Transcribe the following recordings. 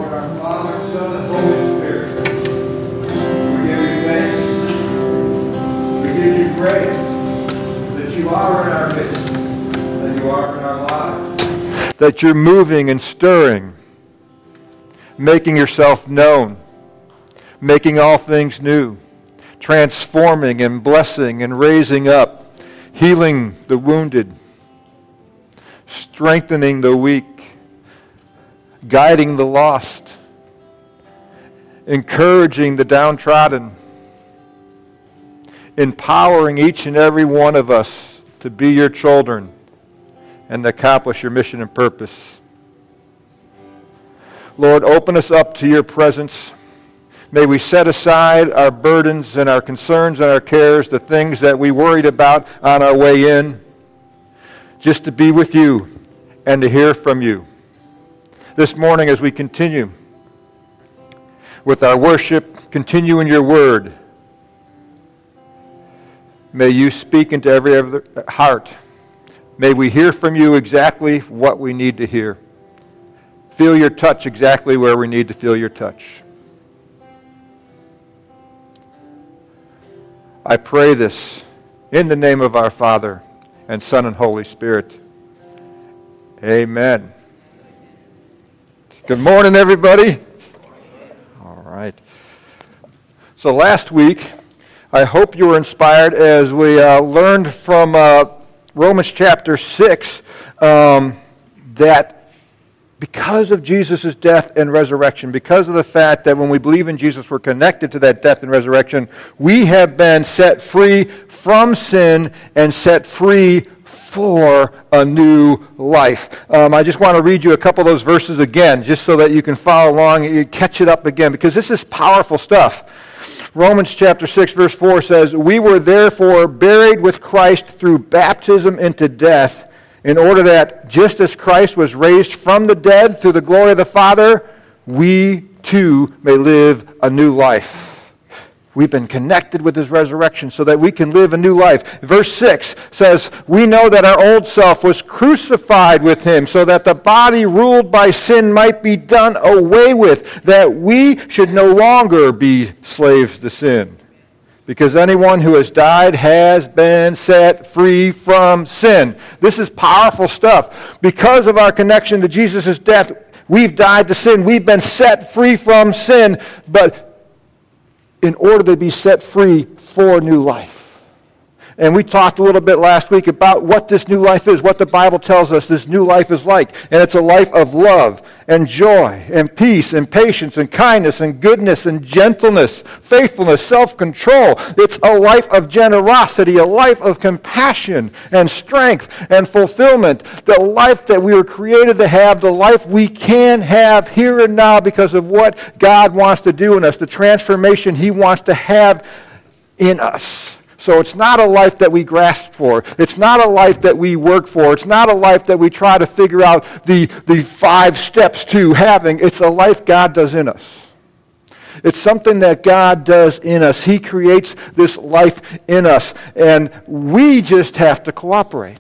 Lord, our Father, Son, and Holy Spirit. We give you thanks. We give you praise that you are in our midst, that you are in our lives. That you're moving and stirring, making yourself known, making all things new, transforming and blessing and raising up, healing the wounded, strengthening the weak, guiding the lost, encouraging the downtrodden, empowering each and every one of us to be your children and to accomplish your mission and purpose. Lord, open us up to your presence. May we set aside our burdens and our concerns and our cares, the things that we worried about on our way in, just to be with you and to hear from you. This morning as we continue with our worship, continue in your word, may you speak into every other heart. May we hear from you exactly what we need to hear. Feel your touch exactly where we need to feel your touch. I pray this in the name of our Father and Son and Holy Spirit. Amen. Good morning, everybody. All right. So last week, I hope you were inspired as we learned from Romans chapter 6 that because of Jesus' death and resurrection, because of the fact that when we believe in Jesus, we're connected to that death and resurrection, we have been set free from sin and set free for a new life. I just want to read you a couple of those verses again, just so that you can follow along and you catch it up again, because this is powerful stuff. Romans chapter 6, verse 4 says, "We were therefore buried with Christ through baptism into death, in order that, just as Christ was raised from the dead through the glory of the Father, we too may live a new life." We've been connected with his resurrection so that we can live a new life. Verse 6 says, "We know that our old self was crucified with him so that the body ruled by sin might be done away with, that we should no longer be slaves to sin. Because anyone who has died has been set free from sin." This is powerful stuff. Because of our connection to Jesus' death, we've died to sin. We've been set free from sin, but in order to be set free for new life. And we talked a little bit last week about what this new life is, what the Bible tells us this new life is like. And it's a life of love and joy and peace and patience and kindness and goodness and gentleness, faithfulness, self-control. It's a life of generosity, a life of compassion and strength and fulfillment. The life that we were created to have, the life we can have here and now because of what God wants to do in us, the transformation he wants to have in us. So it's not a life that we grasp for. It's not a life that we work for. It's not a life that we try to figure out the 5 steps to having. It's a life God does in us. It's something that God does in us. He creates this life in us, and we just have to cooperate.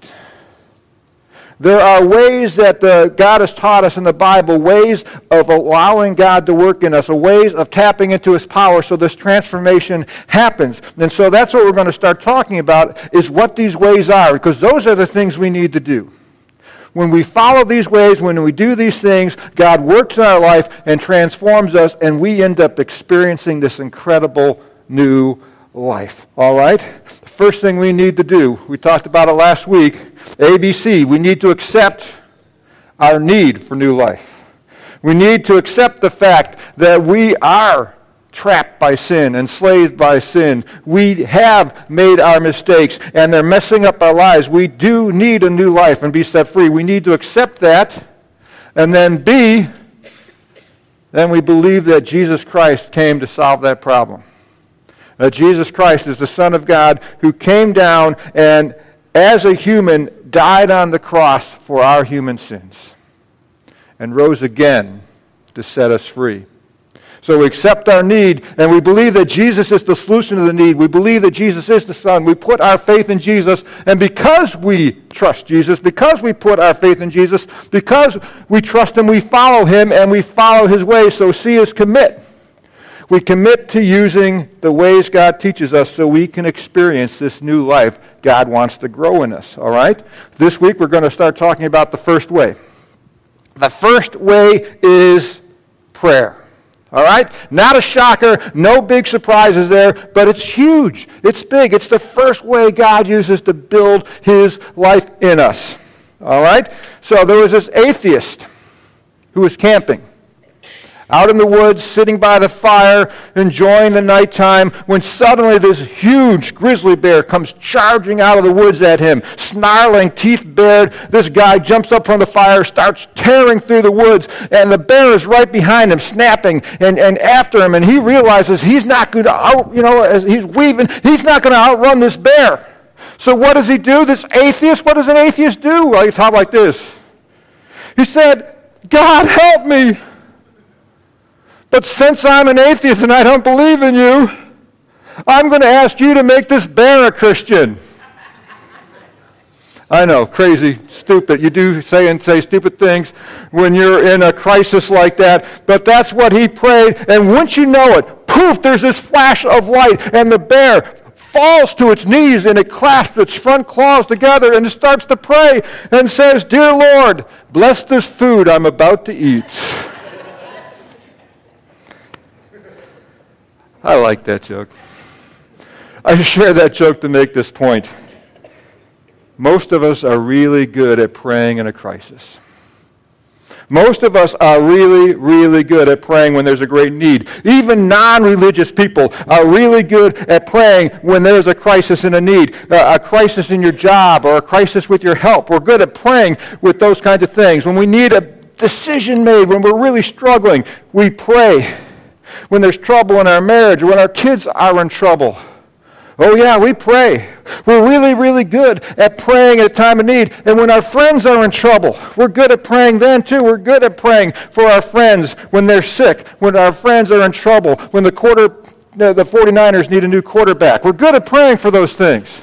There are ways that God has taught us in the Bible, ways of allowing God to work in us, ways of tapping into his power so this transformation happens. And so that's what we're going to start talking about, is what these ways are, because those are the things we need to do. When we follow these ways, when we do these things, God works in our life and transforms us, and we end up experiencing this incredible new life. All right? The first thing we need to do, we talked about it last week, ABC, we need to accept our need for new life. We need to accept the fact that we are trapped by sin, enslaved by sin. We have made our mistakes, and they're messing up our lives. We do need a new life and be set free. We need to accept that. And then B, then we believe that Jesus Christ came to solve that problem. That Jesus Christ is the Son of God who came down and as a human died on the cross for our human sins and rose again to set us free. So we accept our need, and we believe that Jesus is the solution to the need. We believe that Jesus is the Son. We put our faith in Jesus, and because we trust Jesus, because we put our faith in Jesus, because we trust Him, we follow Him, and we follow His ways. So see us commit. We commit to using the ways God teaches us so we can experience this new life God wants to grow in us, all right? This week we're going to start talking about the first way. The first way is prayer. All right? Not a shocker, no big surprises there, but it's huge. It's big. It's the first way God uses to build His life in us. All right? So there was this atheist who was camping out in the woods, sitting by the fire, enjoying the nighttime, when suddenly this huge grizzly bear comes charging out of the woods at him, snarling, teeth bared. This guy jumps up from the fire, starts tearing through the woods, and the bear is right behind him, snapping and after him, and he realizes he's not going to as he's weaving, he's not going to outrun this bear. So what does he do, this atheist? What does an atheist do? Well, he talks like this. He said, God help me. But since I'm an atheist and I don't believe in you, I'm going to ask you to make this bear a Christian. I know, crazy, stupid. You do say stupid things when you're in a crisis like that. But that's what he prayed. And once you know it, poof, there's this flash of light. And the bear falls to its knees and it clasps its front claws together and it starts to pray and says, Dear Lord, bless this food I'm about to eat. I like that joke. I share that joke to make this point. Most of us are really good at praying in a crisis. Most of us are really, really good at praying when there's a great need. Even non-religious people are really good at praying when there's a crisis and a need, a crisis in your job or a crisis with your health. We're good at praying with those kinds of things. When we need a decision made, when we're really struggling, we pray. When there's trouble in our marriage or when our kids are in trouble. Oh yeah, we pray. We're really, really good at praying at a time of need. And when our friends are in trouble, we're good at praying then too. We're good at praying for our friends when they're sick, when our friends are in trouble, when the 49ers need a new quarterback. We're good at praying for those things.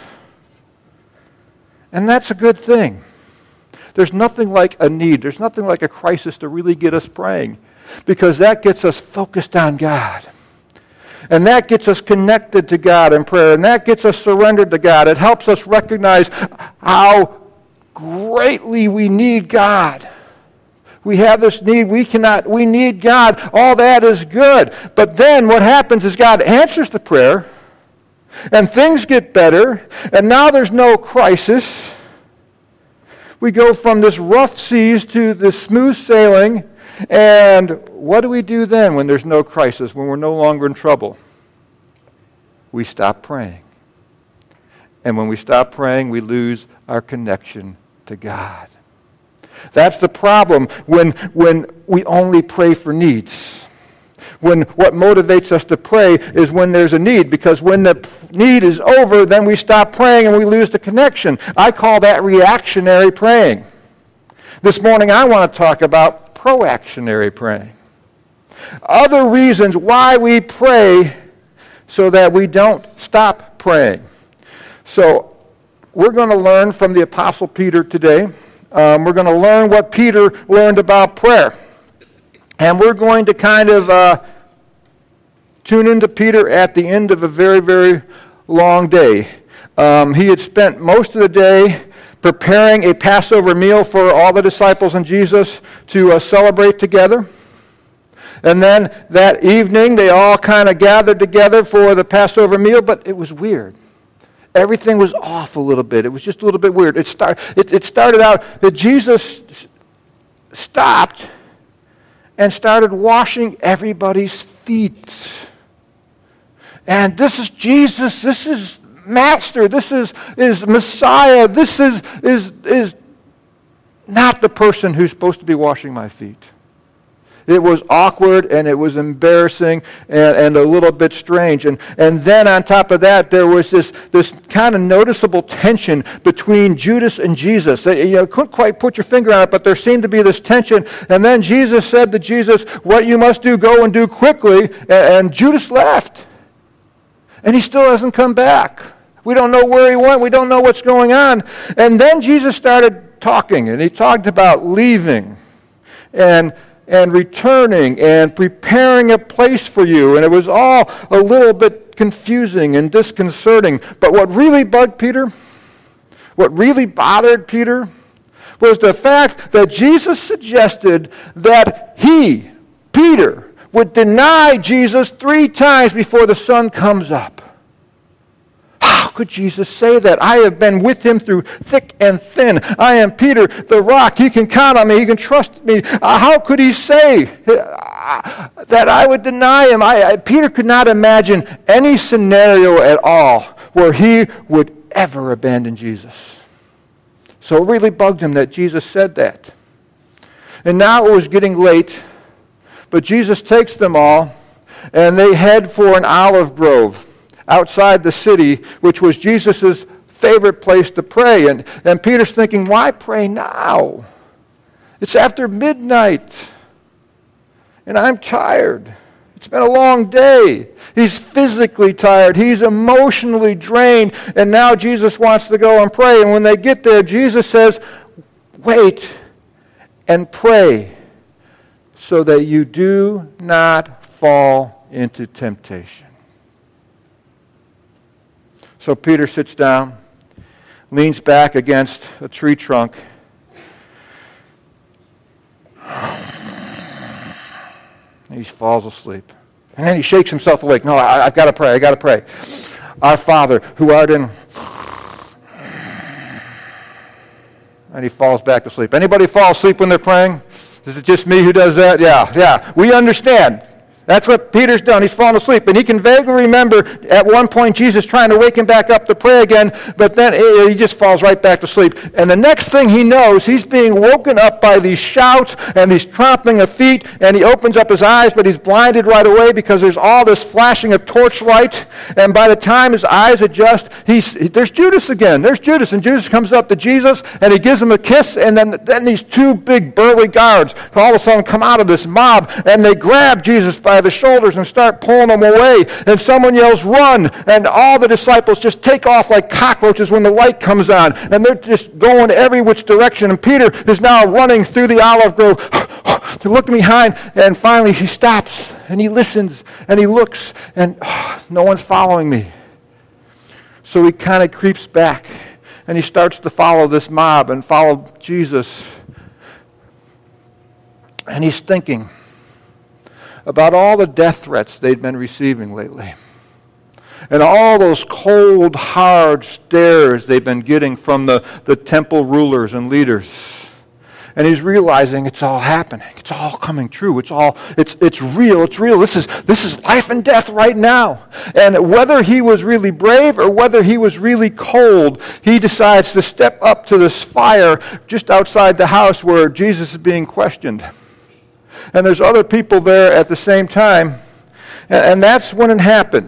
And that's a good thing. There's nothing like a need. There's nothing like a crisis to really get us praying. Because that gets us focused on God. And that gets us connected to God in prayer. And that gets us surrendered to God. It helps us recognize how greatly we need God. We have this need. We need God. All that is good. But then what happens is God answers the prayer. And things get better. And now there's no crisis. We go from this rough seas to this smooth sailing. And what do we do then when there's no crisis, when we're no longer in trouble? We stop praying. And when we stop praying, we lose our connection to God. That's the problem when we only pray for needs. When what motivates us to pray is when there's a need, because when the need is over, then we stop praying and we lose the connection. I call that reactionary praying. This morning I want to talk about proactionary praying. Other reasons why we pray so that we don't stop praying. So we're going to learn from the Apostle Peter today. We're going to learn what Peter learned about prayer. And we're going to kind of tune into Peter at the end of a very, very long day. He had spent most of the day preparing a Passover meal for all the disciples and Jesus to celebrate together. And then that evening, they all kind of gathered together for the Passover meal, but it was weird. Everything was off a little bit. It was just a little bit weird. It started out that Jesus stopped and started washing everybody's feet. And this is Jesus. This is Master, this is Messiah, this is not the person who's supposed to be washing my feet. It was awkward, and it was embarrassing, and a little bit strange. And then on top of that, there was this kind of noticeable tension between Judas and Jesus. You couldn't quite put your finger on it, but there seemed to be this tension. And then Jesus said to Jesus, "What you must do, go and do quickly." And Judas left. And he still hasn't come back. We don't know where he went. We don't know what's going on. And then Jesus started talking, and he talked about leaving and returning and preparing a place for you. And it was all a little bit confusing and disconcerting. But what really bugged Peter, what really bothered Peter, was the fact that Jesus suggested that he, Peter, would deny Jesus 3 times before the sun comes up. How could Jesus say that? I have been with him through thick and thin. I am Peter, the rock. He can count on me. He can trust me. How could he say that I would deny him? Peter could not imagine any scenario at all where he would ever abandon Jesus. So it really bugged him that Jesus said that. And now it was getting late, but Jesus takes them all, and they head for an olive grove outside the city, which was Jesus' favorite place to pray. And Peter's thinking, why pray now? It's after midnight, and I'm tired. It's been a long day. He's physically tired. He's emotionally drained, and now Jesus wants to go and pray. And when they get there, Jesus says, wait and pray so that you do not fall into temptation. So Peter sits down, leans back against a tree trunk, and he falls asleep. And then he shakes himself awake. No, I've got to pray. Our Father, who art in... And he falls back to sleep. Anybody fall asleep when they're praying? Is it just me who does that? Yeah. We understand. That's what Peter's done. He's fallen asleep. And he can vaguely remember at one point Jesus trying to wake him back up to pray again, but then he just falls right back to sleep. And the next thing he knows, he's being woken up by these shouts and these trampling of feet, and he opens up his eyes, but he's blinded right away because there's all this flashing of torchlight. And by the time his eyes adjust, there's Judas again. There's Judas. And Judas comes up to Jesus, and he gives him a kiss, and then these 2 big burly guards all of a sudden come out of this mob, and they grab Jesus by the shoulders and start pulling him away. And someone yells, "Run!" And all the disciples just take off like cockroaches when the light comes on. And they're just going every which direction. And Peter is now running through the olive grove to look behind. And finally he stops and he listens and he looks, and no one's following me. So he kind of creeps back and he starts to follow this mob and follow Jesus. And he's thinking about all the death threats they'd been receiving lately, and all those cold, hard stares they've been getting from the temple rulers and leaders. And he's realizing it's all happening. It's all coming true. It's real. It's real. This is life and death right now. And whether he was really brave or whether he was really cold, he decides to step up to this fire just outside the house where Jesus is being questioned. And there's other people there at the same time. And that's when it happened.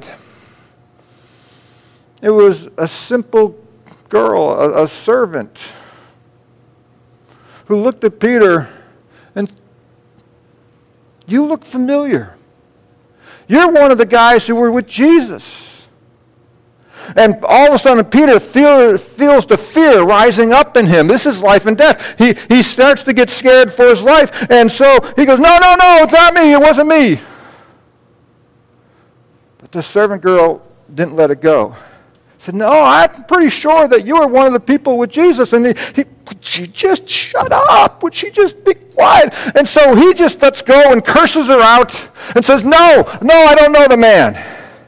It was a simple girl, a servant, who looked at Peter and, "You look familiar. You're one of the guys who were with Jesus." And all of a sudden, Peter feels the fear rising up in him. This is life and death. He starts to get scared for his life. And so he goes, no, it's not me. It wasn't me. But the servant girl didn't let it go. Said, "No, I'm pretty sure that you were one of the people with Jesus." And would she just shut up? Would she just be quiet? And so he just lets go and curses her out and says, No, I don't know the man.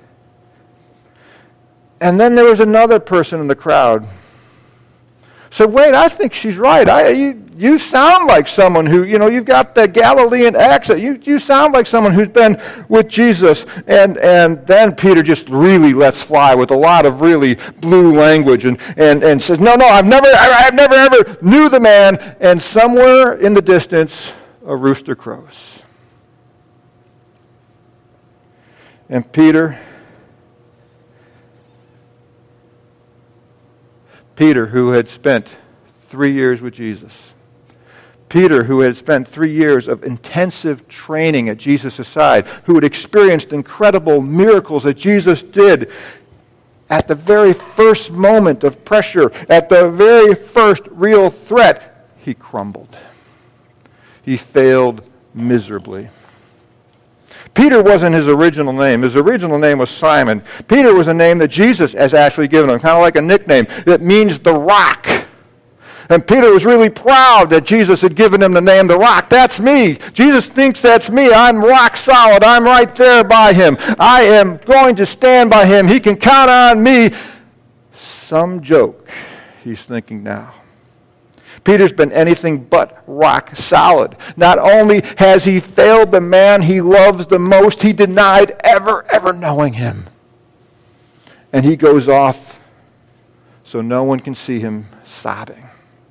And then there was another person in the crowd. Said, "Wait, I think she's right. You sound like someone who, you've got the Galilean accent. You sound like someone who's been with Jesus." And then Peter just really lets fly with a lot of really blue language and says, No, I've never ever knew the man. And somewhere in the distance, a rooster crows. And Peter, who had spent 3 years with Jesus. Peter, who had spent 3 years of intensive training at Jesus' side, who had experienced incredible miracles that Jesus did at the very first moment of pressure, at the very first real threat, he crumbled. He failed miserably. Peter wasn't his original name. His original name was Simon. Peter was a name that Jesus has actually given him, kind of like a nickname. It means the rock. And Peter was really proud that Jesus had given him the name the rock. That's me. Jesus thinks that's me. I'm rock solid. I'm right there by him. I am going to stand by him. He can count on me. Some joke, he's thinking now. Peter's been anything but rock solid. Not only has he failed the man he loves the most, he denied ever knowing him. And he goes off so no one can see him sobbing.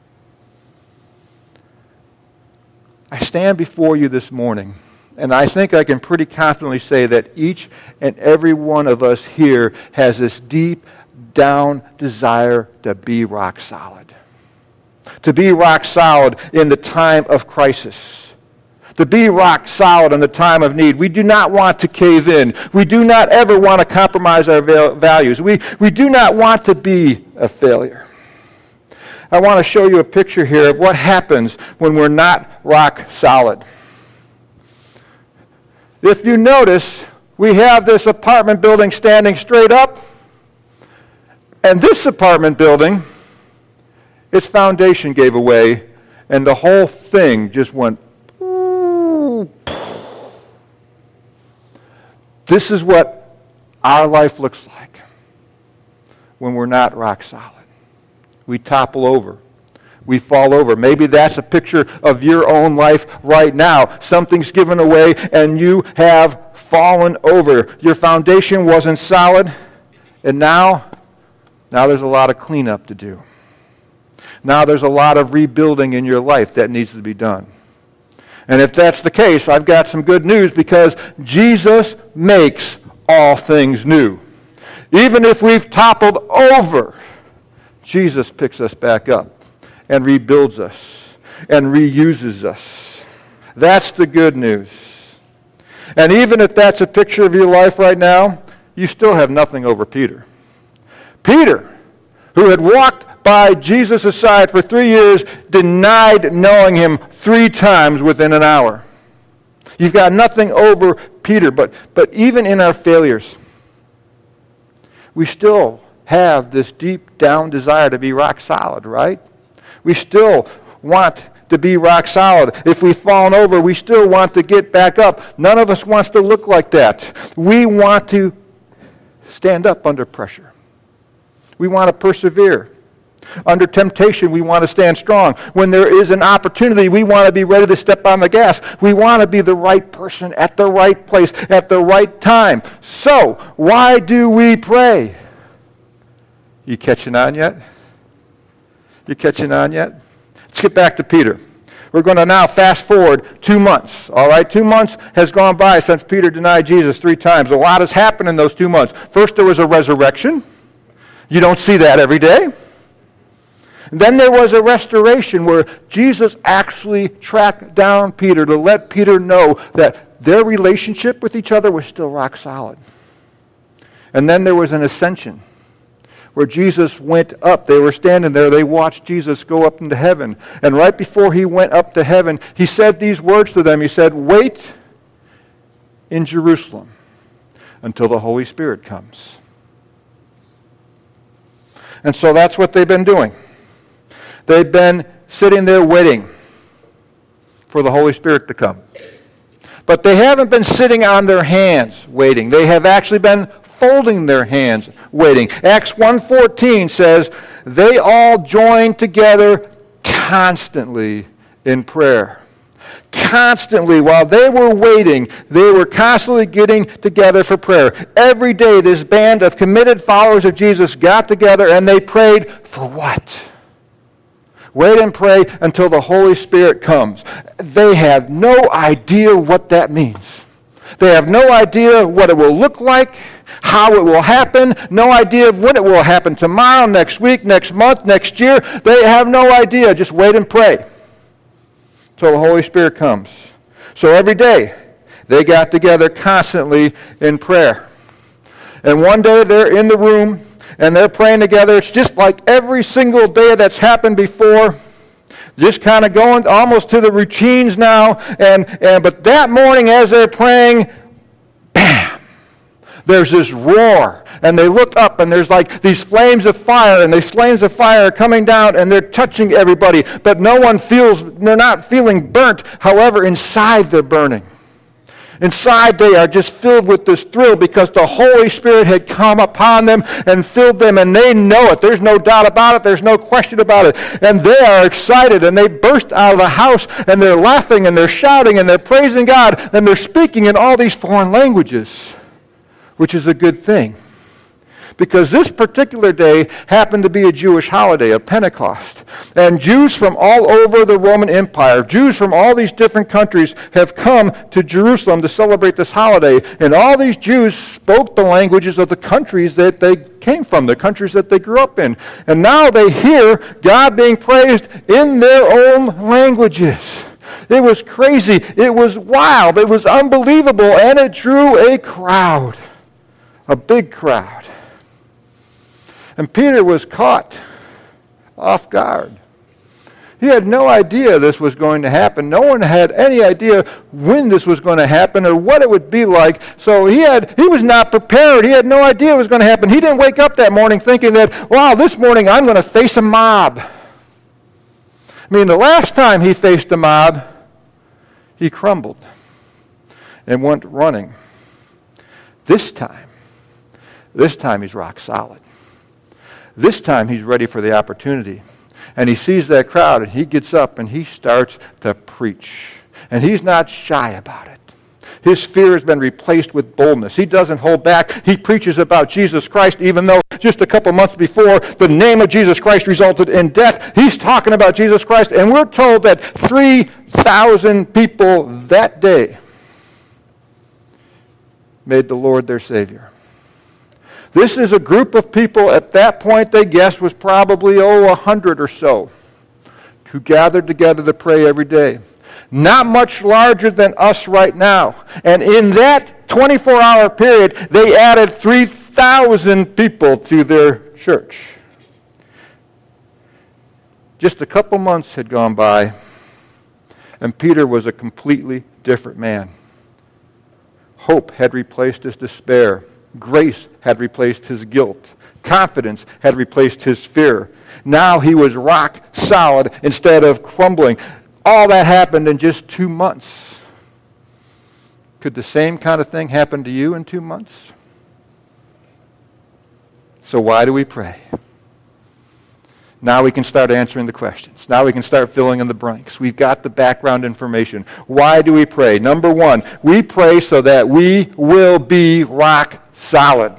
I stand before you this morning, and I think I can pretty confidently say that each and every one of us here has this deep down desire to be rock solid. To be rock solid in the time of crisis. To be rock solid in the time of need. We do not want to cave in. We do not ever want to compromise our values. We do not want to be a failure. I want to show you a picture here of what happens when we're not rock solid. If you notice, we have this apartment building standing straight up, and this apartment building, its foundation gave away, and the whole thing just went. This is what our life looks like when we're not rock solid. We topple over. We fall over. Maybe that's a picture of your own life right now. Something's given away and you have fallen over. Your foundation wasn't solid, and now there's a lot of cleanup to do. Now there's a lot of rebuilding in your life that needs to be done. And if that's the case, I've got some good news, because Jesus makes all things new. Even if we've toppled over, Jesus picks us back up and rebuilds us and reuses us. That's the good news. And even if that's a picture of your life right now, you still have nothing over Peter. Peter, who had walked by Jesus' side for 3 years, denied knowing him 3 times within an hour. You've got nothing over Peter, but even in our failures, we still have this deep down desire to be rock solid, right? We still want to be rock solid. If we've fallen over, we still want to get back up. None of us wants to look like that. We want to stand up under pressure. We want to persevere. Under temptation, we want to stand strong. When there is an opportunity, we want to be ready to step on the gas. We want to be the right person at the right place at the right time. So, why do we pray? You catching on yet? You catching on yet? Let's get back to Peter. We're going to now fast forward 2 months. All right, 2 months has gone by since Peter denied Jesus 3 times. A lot has happened in those 2 months. First, there was a resurrection. You don't see that every day. Then there was a restoration where Jesus actually tracked down Peter to let Peter know that their relationship with each other was still rock solid. And then there was an ascension where Jesus went up. They were standing there. They watched Jesus go up into heaven. And right before he went up to heaven, he said these words to them. He said, "Wait in Jerusalem until the Holy Spirit comes." And so that's what they've been doing. They've been sitting there waiting for the Holy Spirit to come. But they haven't been sitting on their hands waiting. They have actually been folding their hands waiting. Acts 1:14 says, they all joined together constantly in prayer. Constantly, while they were waiting, they were constantly getting together for prayer. Every day, this band of committed followers of Jesus got together and they prayed for what? Wait and pray until the Holy Spirit comes. They have no idea what that means. They have no idea what it will look like, how it will happen, no idea of when it will happen, tomorrow, next week, next month, next year. They have no idea. Just wait and pray until the Holy Spirit comes. So every day, they got together constantly in prayer. And one day they're in the room and they're praying together. It's just like every single day that's happened before. Just kind of going almost to the routines now. But that morning as they're praying, bam! There's this roar. And they look up and there's like these flames of fire. And these flames of fire are coming down and they're touching everybody. But they're not feeling burnt. However, inside they're burning. Inside they are just filled with this thrill because the Holy Spirit had come upon them and filled them, and they know it. There's no doubt about it. There's no question about it. And they are excited, and they burst out of the house, and they're laughing, and they're shouting, and they're praising God, and they're speaking in all these foreign languages, which is a good thing. Because this particular day happened to be a Jewish holiday of Pentecost. And Jews from all over the Roman Empire, Jews from all these different countries have come to Jerusalem to celebrate this holiday. And all these Jews spoke the languages of the countries that they came from, the countries that they grew up in. And now they hear God being praised in their own languages. It was crazy. It was wild. It was unbelievable. And it drew a crowd, a big crowd. And Peter was caught off guard. He had no idea this was going to happen. No one had any idea when this was going to happen or what it would be like. So he was not prepared. He had no idea it was going to happen. He didn't wake up that morning thinking that, wow, this morning I'm going to face a mob. I mean, the last time he faced a mob, he crumbled and went running. This time he's rock solid. This time he's ready for the opportunity. And he sees that crowd and he gets up and he starts to preach. And he's not shy about it. His fear has been replaced with boldness. He doesn't hold back. He preaches about Jesus Christ, even though just a couple months before the name of Jesus Christ resulted in death. He's talking about Jesus Christ. And we're told that 3,000 people that day made the Lord their Savior. This is a group of people at that point they guessed was probably 100 or so who gathered together to pray every day. Not much larger than us right now. And in that 24-hour period, they added 3,000 people to their church. Just a couple months had gone by, and Peter was a completely different man. Hope had replaced his despair. Grace had replaced his guilt. Confidence had replaced his fear. Now he was rock solid instead of crumbling. All that happened in just 2 months. Could the same kind of thing happen to you in 2 months? So why do we pray? Now we can start answering the questions. Now we can start filling in the blanks. We've got the background information. Why do we pray? Number one, we pray so that we will be rock solid.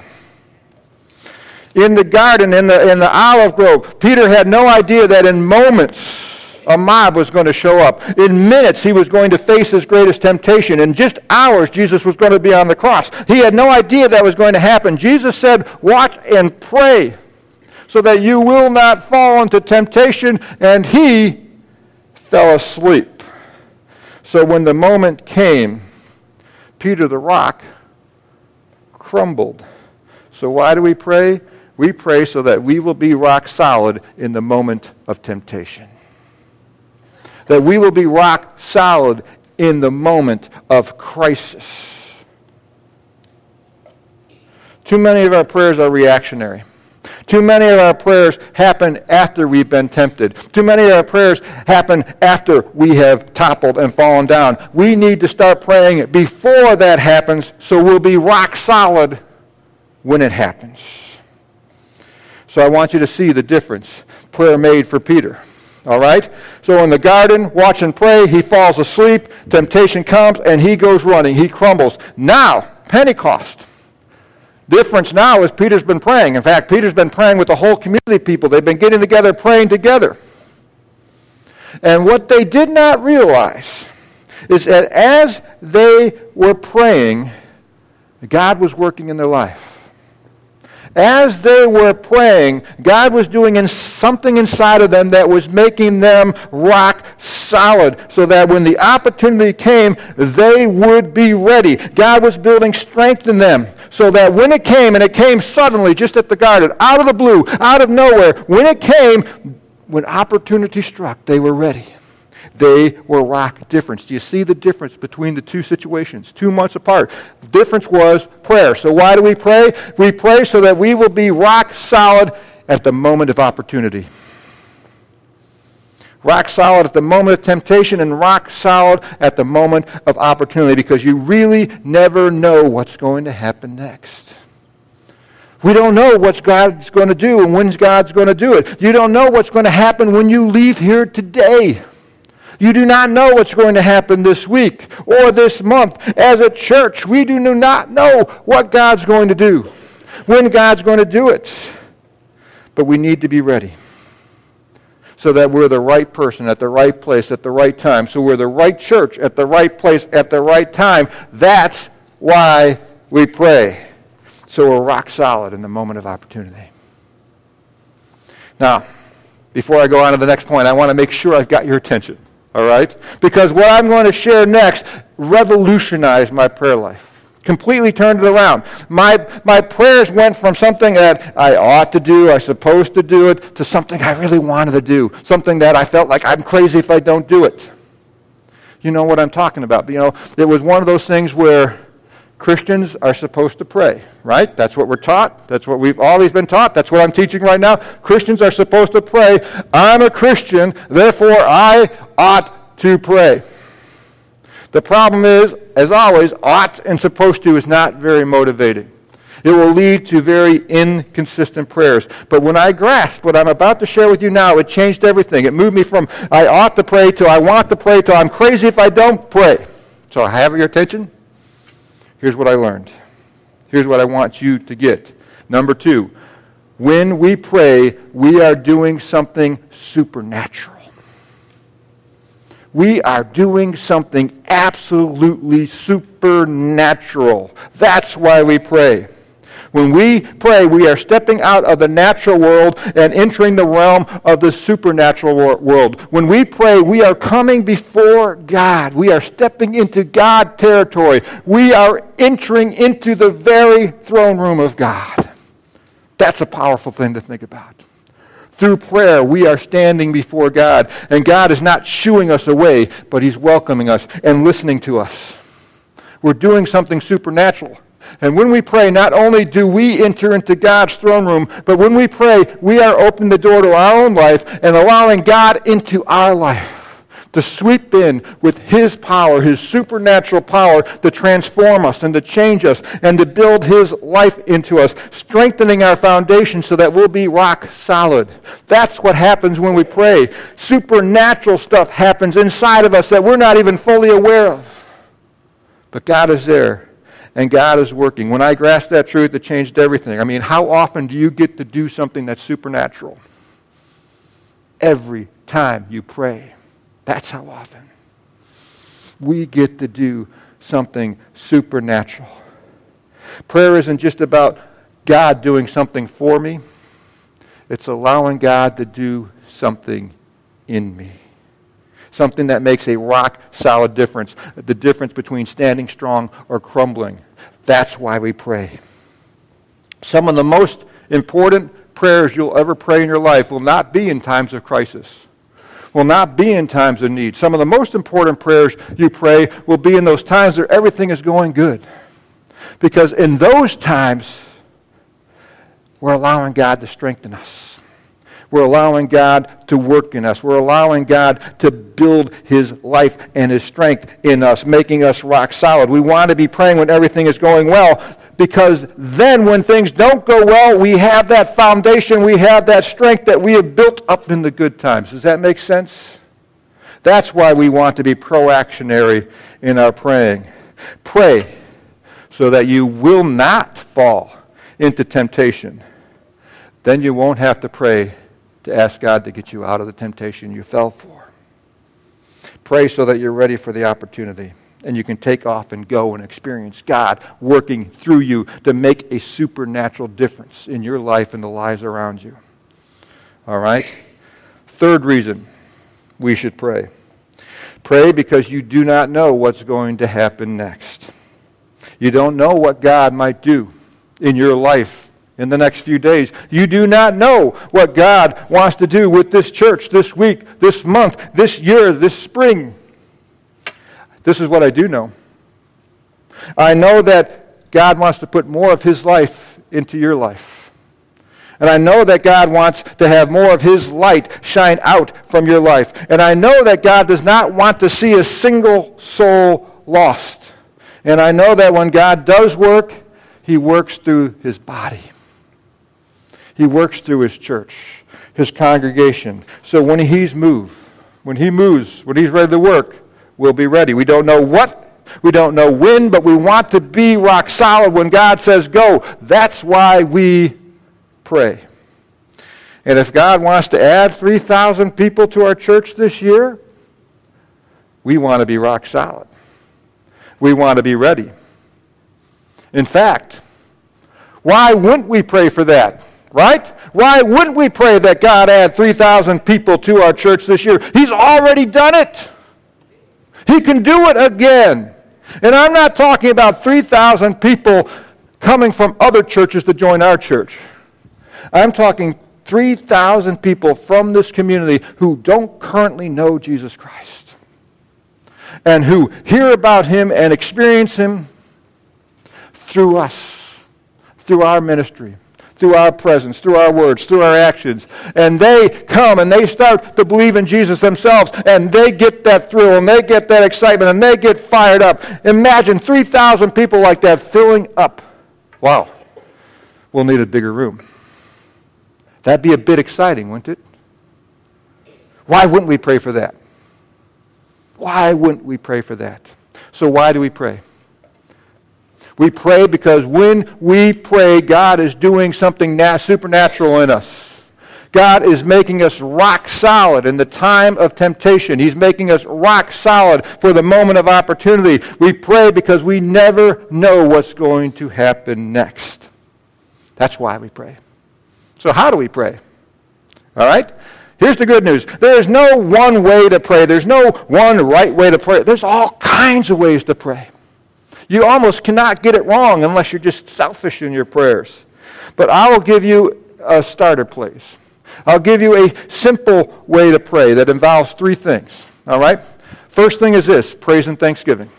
In the garden, in the olive grove, Peter had no idea that in moments a mob was going to show up. In minutes, he was going to face his greatest temptation. In just hours, Jesus was going to be on the cross. He had no idea that was going to happen. Jesus said, watch and pray so that you will not fall into temptation. And he fell asleep. So when the moment came, Peter the rock crumbled. So why do we pray? We pray so that we will be rock solid in the moment of temptation. That we will be rock solid in the moment of crisis. Too many of our prayers are reactionary. Too many of our prayers happen after we've been tempted. Too many of our prayers happen after we have toppled and fallen down. We need to start praying before that happens so we'll be rock solid when it happens. So I want you to see the difference prayer made for Peter. All right? So in the garden, watch and pray, he falls asleep, temptation comes, and he goes running. He crumbles. Now, Pentecost. Difference now is Peter's been praying. In fact, Peter's been praying with the whole community of people. They've been getting together, praying together. And what they did not realize is that as they were praying, God was working in their life. As they were praying, God was doing something inside of them that was making them rock solid so that when the opportunity came, they would be ready. God was building strength in them so that when it came, and it came suddenly just at the garden, out of the blue, out of nowhere, when it came, when opportunity struck, they were ready. They were rock different. Do you see the difference between the two situations, 2 months apart? The difference was prayer. So why do we pray? We pray so that we will be rock solid at the moment of opportunity. Rock solid at the moment of temptation and rock solid at the moment of opportunity, because you really never know what's going to happen next. We don't know what God's going to do and when God's going to do it. You don't know what's going to happen when you leave here today. You do not know what's going to happen this week or this month. As a church, we do not know what God's going to do, when God's going to do it. But we need to be ready so that we're the right person at the right place at the right time. So we're the right church at the right place at the right time. That's why we pray. So we're rock solid in the moment of opportunity. Now, before I go on to the next point, I want to make sure I've got your attention. All right? Because what I'm going to share next revolutionized my prayer life. Completely turned it around. My prayers went from something that I ought to do, I supposed to do it, to something I really wanted to do. Something that I felt like I'm crazy if I don't do it. You know what I'm talking about. You know, it was one of those things where Christians are supposed to pray, right? That's what we're taught. That's what we've always been taught. That's what I'm teaching right now. Christians are supposed to pray. I'm a Christian, therefore I ought to pray. The problem is, as always, ought and supposed to is not very motivating. It will lead to very inconsistent prayers. But when I grasped what I'm about to share with you now, it changed everything. It moved me from I ought to pray to I want to pray to I'm crazy if I don't pray. So I have your attention? Here's what I learned. Here's what I want you to get. Number 2, when we pray, we are doing something supernatural. We are doing something absolutely supernatural. That's why we pray. When we pray, we are stepping out of the natural world and entering the realm of the supernatural world. When we pray, we are coming before God. We are stepping into God territory. We are entering into the very throne room of God. That's a powerful thing to think about. Through prayer, we are standing before God, and God is not shooing us away, but He's welcoming us and listening to us. We're doing something supernatural. And when we pray, not only do we enter into God's throne room, but when we pray, we are opening the door to our own life and allowing God into our life to sweep in with His power, His supernatural power to transform us and to change us and to build His life into us, strengthening our foundation so that we'll be rock solid. That's what happens when we pray. Supernatural stuff happens inside of us that we're not even fully aware of. But God is there. And God is working. When I grasped that truth, it changed everything. I mean, how often do you get to do something that's supernatural? Every time you pray. That's how often. We get to do something supernatural. Prayer isn't just about God doing something for me. It's allowing God to do something in me. Something that makes a rock-solid difference. The difference between standing strong or crumbling. That's why we pray. Some of the most important prayers you'll ever pray in your life will not be in times of crisis. Will not be in times of need. Some of the most important prayers you pray will be in those times where everything is going good. Because in those times, we're allowing God to strengthen us. We're allowing God to work in us. We're allowing God to build His life and His strength in us, making us rock solid. We want to be praying when everything is going well, because then when things don't go well, we have that foundation, we have that strength that we have built up in the good times. Does that make sense? That's why we want to be proactionary in our praying. Pray so that you will not fall into temptation. Then you won't have to pray to ask God to get you out of the temptation you fell for. Pray so that you're ready for the opportunity. And you can take off and go and experience God working through you to make a supernatural difference in your life and the lives around you. All right? Third reason we should pray. Pray because you do not know what's going to happen next. You don't know what God might do in your life in the next few days. You do not know what God wants to do with this church this week, this month, this year, this spring. This is what I do know. I know that God wants to put more of His life into your life. And I know that God wants to have more of His light shine out from your life. And I know that God does not want to see a single soul lost. And I know that when God does work, He works through His body. He works through His church, His congregation. So when He moves, when He's ready to work, we'll be ready. We don't know what, we don't know when, but we want to be rock solid when God says go. That's why we pray. And if God wants to add 3,000 people to our church this year, we want to be rock solid. We want to be ready. In fact, why wouldn't we pray for that? Right? Why wouldn't we pray that God add 3,000 people to our church this year? He's already done it. He can do it again. And I'm not talking about 3,000 people coming from other churches to join our church. I'm talking 3,000 people from this community who don't currently know Jesus Christ and who hear about Him and experience Him through us, through our ministry, through our presence, through our words, through our actions. And they come and they start to believe in Jesus themselves, and they get that thrill, and they get that excitement, and they get fired up. Imagine 3,000 people like that filling up. Wow. We'll need a bigger room. That'd be a bit exciting, wouldn't it? Why wouldn't we pray for that? Why wouldn't we pray for that? So why do we pray? We pray because when we pray, God is doing something supernatural in us. God is making us rock solid in the time of temptation. He's making us rock solid for the moment of opportunity. We pray because we never know what's going to happen next. That's why we pray. So how do we pray? All right? Here's the good news. There is no one way to pray. There's no one right way to pray. There's all kinds of ways to pray. You almost cannot get it wrong unless you're just selfish in your prayers. But I will give you a starter place. I'll give you a simple way to pray that involves three things. All right? First thing is this, praise and thanksgiving.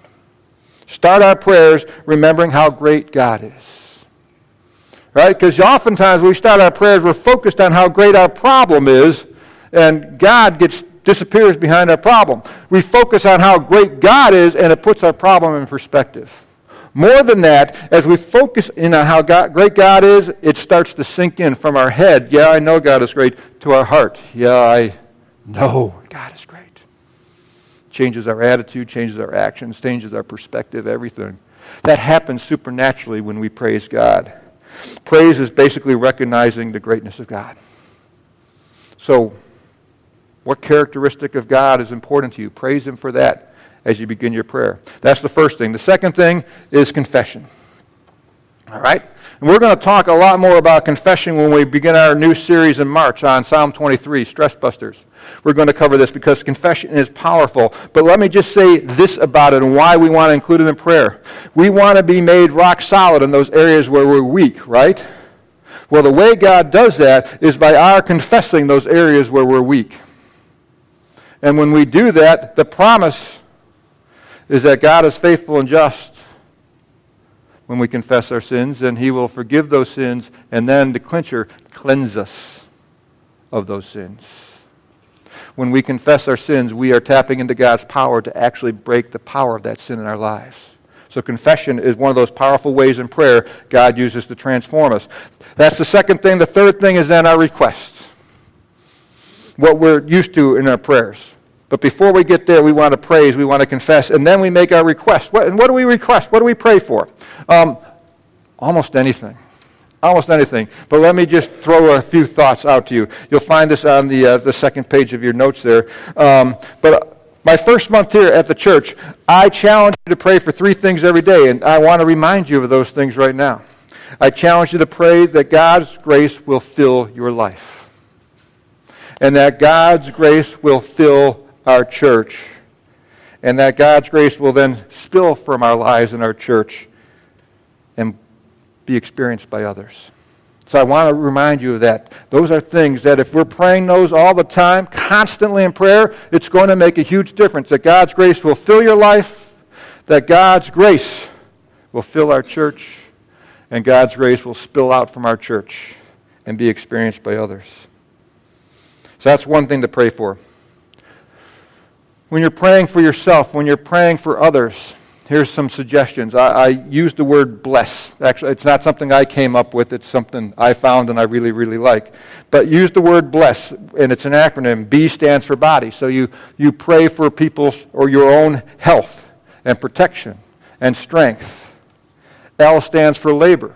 Start our prayers remembering how great God is. Right? Because oftentimes when we start our prayers, we're focused on how great our problem is, and God disappears behind our problem. We focus on how great God is, and it puts our problem in perspective. More than that, as we focus in on how great God is, it starts to sink in from our head, yeah, I know God is great, to our heart, yeah, I know God is great. Changes our attitude, changes our actions, changes our perspective, everything. That happens supernaturally when we praise God. Praise is basically recognizing the greatness of God. So, what characteristic of God is important to you? Praise Him for that as you begin your prayer. That's the first thing. The second thing is confession. All right? And we're going to talk a lot more about confession when we begin our new series in March on Psalm 23, Stress Busters. We're going to cover this because confession is powerful. But let me just say this about it and why we want to include it in prayer. We want to be made rock solid in those areas where we're weak, right? Well, the way God does that is by our confessing those areas where we're weak. And when we do that, the promise is that God is faithful and just when we confess our sins, and He will forgive those sins, and then, the clincher, cleanse us of those sins. When we confess our sins, we are tapping into God's power to actually break the power of that sin in our lives. So confession is one of those powerful ways in prayer God uses to transform us. That's the second thing. The third thing is then our requests. What we're used to in our prayers. But before we get there, we want to praise, we want to confess, and then we make our request. And what do we request? What do we pray for? Almost anything. Almost anything. But let me just throw a few thoughts out to you. You'll find this on the second page of your notes there. But my first month here at the church, I challenge you to pray for 3 things every day, and I want to remind you of those things right now. I challenge you to pray that God's grace will fill your life, and that God's grace will fill our church, and that God's grace will then spill from our lives in our church and be experienced by others. So I want to remind you of that. Those are things that if we're praying those all the time, constantly in prayer, it's going to make a huge difference. That God's grace will fill your life, that God's grace will fill our church, and God's grace will spill out from our church and be experienced by others. So that's one thing to pray for. When you're praying for yourself, when you're praying for others, here's some suggestions. I use the word bless. Actually, it's not something I came up with. It's something I found and I really, really like. But use the word bless, and it's an acronym. B stands for body. So you pray for people's or your own health and protection and strength. L stands for labor.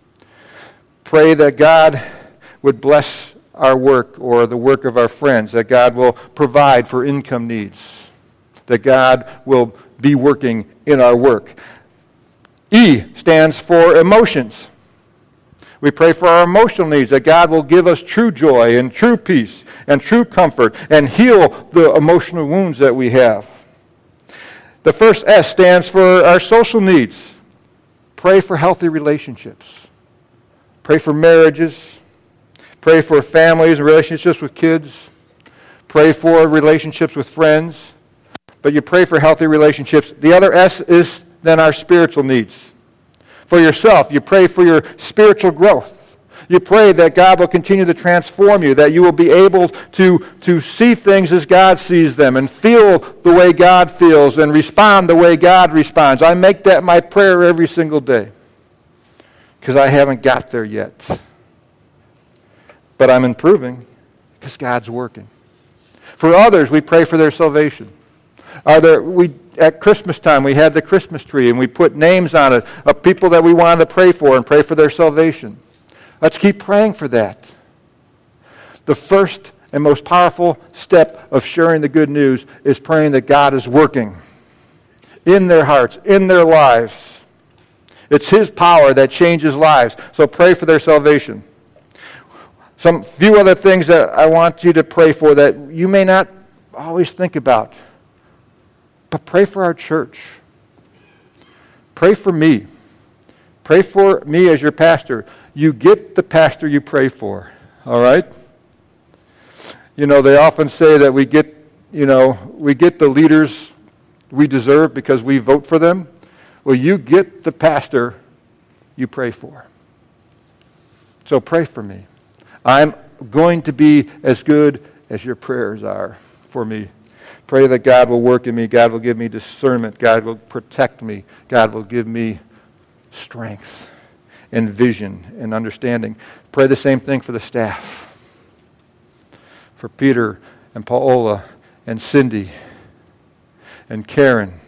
Pray that God would bless our work or the work of our friends, that God will provide for income needs, that God will be working in our work. E stands for emotions. We pray for our emotional needs, that God will give us true joy and true peace and true comfort and heal the emotional wounds that we have. The first S stands for our social needs. Pray for healthy relationships. Pray for marriages. Pray for families and relationships with kids. Pray for relationships with friends. But you pray for healthy relationships. The other S is then our spiritual needs. For yourself, you pray for your spiritual growth. You pray that God will continue to transform you, that you will be able to see things as God sees them and feel the way God feels and respond the way God responds. I make that my prayer every single day because I haven't got there yet. But I'm improving because God's working. For others, we pray for their salvation. At Christmas time, we had the Christmas tree, and we put names on it of people that we wanted to pray for and pray for their salvation. Let's keep praying for that. The first and most powerful step of sharing the good news is praying that God is working in their hearts, in their lives. It's His power that changes lives. So pray for their salvation. Some few other things that I want you to pray for that you may not always think about. But pray for our church. Pray for me. Pray for me as your pastor. You get the pastor you pray for. All right? You know, they often say that we get the leaders we deserve because we vote for them. Well, you get the pastor you pray for. So pray for me. I'm going to be as good as your prayers are for me. Pray that God will work in me. God will give me discernment. God will protect me. God will give me strength and vision and understanding. Pray the same thing for the staff. For Peter and Paola and Cindy and Karen.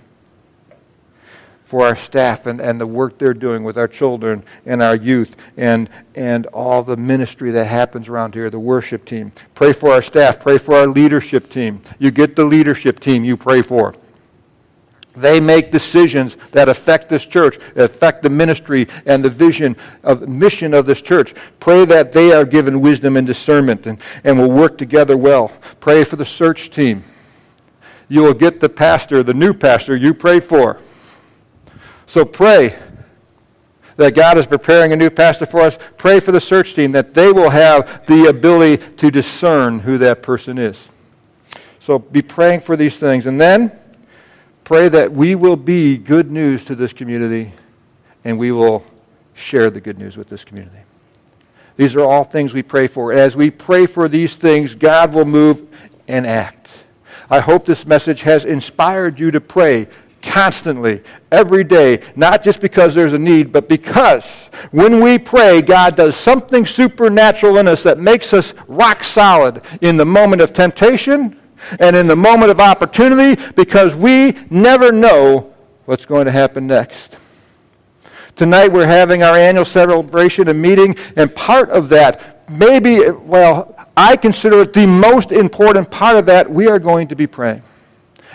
For our staff and the work they're doing with our children and our youth and all the ministry that happens around here, the worship team. Pray for our staff. Pray for our leadership team. You get the leadership team you pray for. They make decisions that affect this church, affect the ministry and the vision of mission of this church. Pray that they are given wisdom and discernment and will work together well. Pray for the search team. You will get the pastor, the new pastor you pray for. So pray that God is preparing a new pastor for us. Pray for the search team that they will have the ability to discern who that person is. So be praying for these things. And then pray that we will be good news to this community and we will share the good news with this community. These are all things we pray for. As we pray for these things, God will move and act. I hope this message has inspired you to pray constantly, every day, not just because there's a need, but because when we pray, God does something supernatural in us that makes us rock solid in the moment of temptation and in the moment of opportunity, because we never know what's going to happen next. Tonight we're having our annual celebration and meeting, and part of that, I consider it the most important part of that, we are going to be praying.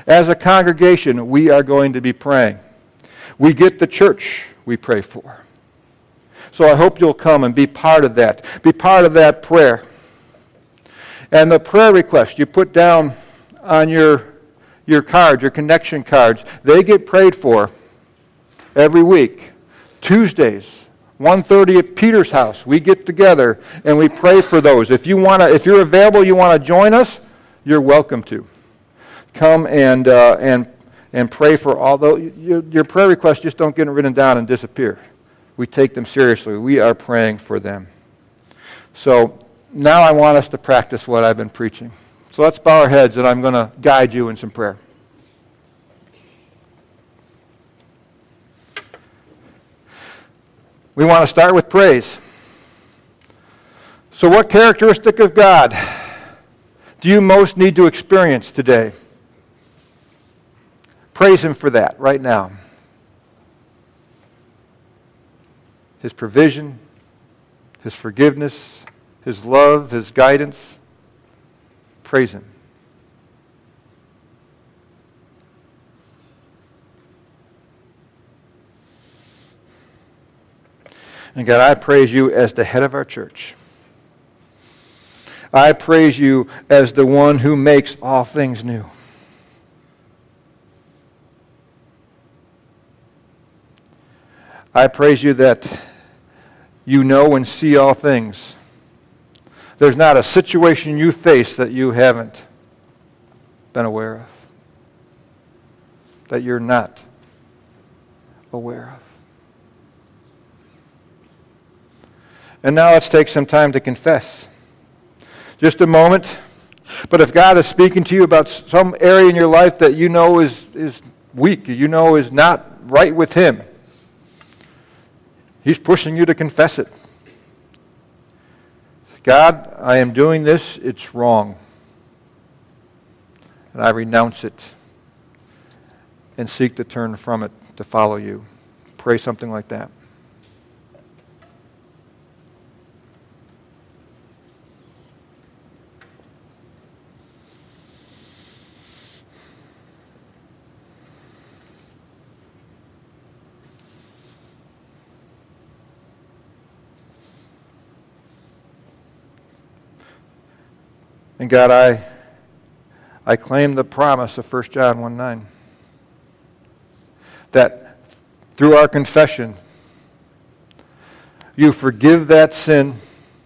As a congregation, we are going to be praying. We get the church we pray for. So I hope you'll come and be part of that. Be part of that prayer. And the prayer request you put down on your cards, your connection cards, they get prayed for every week. Tuesdays, 1:30 at Peter's house, we get together and we pray for those. If you're available, you want to join us, you're welcome to. Come and pray for all those. Your prayer requests just don't get written down and disappear. We take them seriously. We are praying for them. So now I want us to practice what I've been preaching. So let's bow our heads, and I'm going to guide you in some prayer. We want to start with praise. So what characteristic of God do you most need to experience today? Praise Him for that right now. His provision, His forgiveness, His love, His guidance. Praise Him. And God, I praise you as the head of our church. I praise you as the one who makes all things new. I praise you that you know and see all things. There's not a situation you face that you haven't been aware of, that you're not aware of. And now let's take some time to confess. Just a moment. But if God is speaking to you about some area in your life that you know is weak, you know is not right with Him, He's pushing you to confess it. God, I am doing this, it's wrong. And I renounce it and seek to turn from it to follow you. Pray something like that. And God, I claim the promise of 1 John 1:9 that through our confession, you forgive that sin,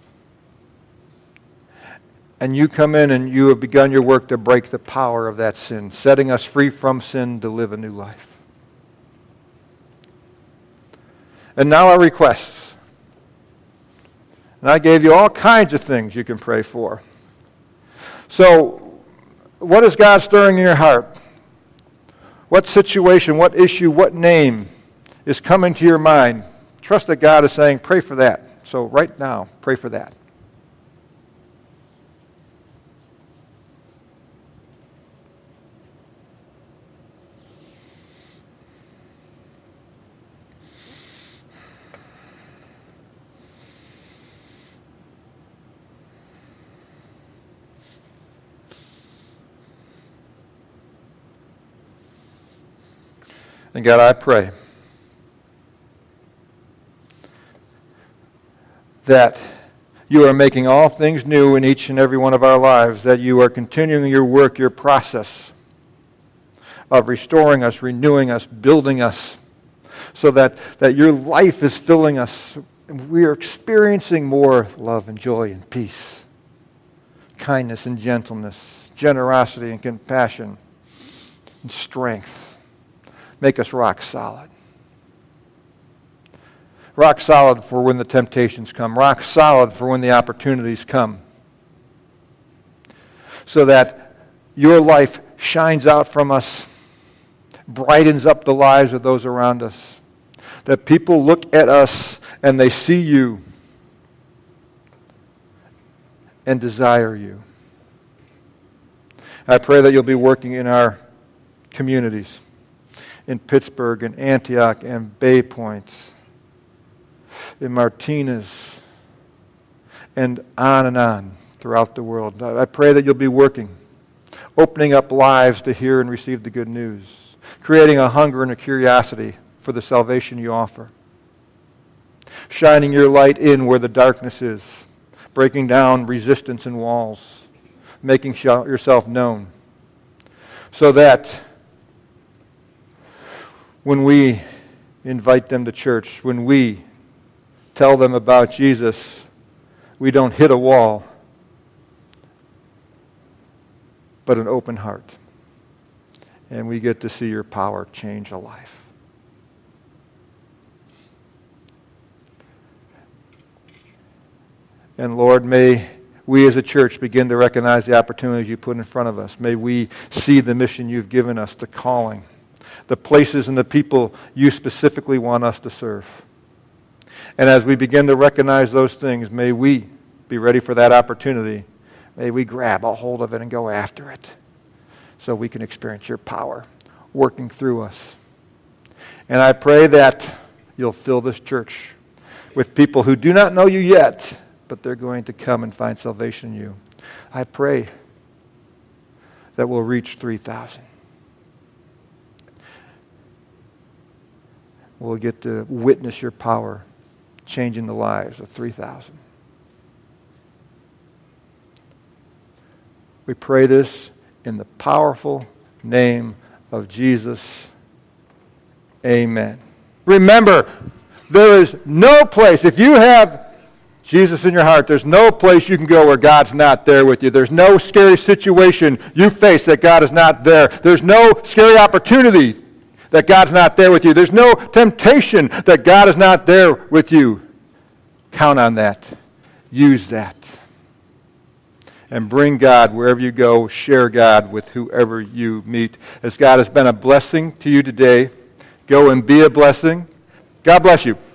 and you come in and you have begun your work to break the power of that sin, setting us free from sin to live a new life. And now our requests. And I gave you all kinds of things you can pray for. So, what is God stirring in your heart? What situation, what issue, what name is coming to your mind? Trust that God is saying, pray for that. So right now, pray for that. And God, I pray that you are making all things new in each and every one of our lives, that you are continuing your work, your process of restoring us, renewing us, building us, so that your life is filling us. We are experiencing more love and joy and peace, kindness and gentleness, generosity and compassion, and strength. Make us rock solid. Rock solid for when the temptations come. Rock solid for when the opportunities come. So that your life shines out from us, brightens up the lives of those around us. That people look at us and they see you and desire you. I pray that you'll be working in our communities, in Pittsburgh and Antioch and Bay Point, in Martinez, and on throughout the world. I pray that you'll be working opening up lives to hear and receive the good news, creating a hunger and a curiosity for the salvation you offer, shining your light in where the darkness is, breaking down resistance and walls, making yourself known, so that when we invite them to church, when we tell them about Jesus, we don't hit a wall, but an open heart. And we get to see your power change a life. And Lord, may we as a church begin to recognize the opportunities you put in front of us. May we see the mission you've given us, the calling, the places and the people you specifically want us to serve. And as we begin to recognize those things, may we be ready for that opportunity. May we grab a hold of it and go after it so we can experience your power working through us. And I pray that you'll fill this church with people who do not know you yet, but they're going to come and find salvation in you. I pray that we'll reach 3,000. We'll get to witness your power changing the lives of 3,000. We pray this in the powerful name of Jesus. Amen. Remember, there is no place, if you have Jesus in your heart, there's no place you can go where God's not there with you. There's no scary situation you face that God is not there. There's no scary opportunity that God's not there with you. There's no temptation that God is not there with you. Count on that. Use that. And bring God wherever you go. Share God with whoever you meet. As God has been a blessing to you today, go and be a blessing. God bless you.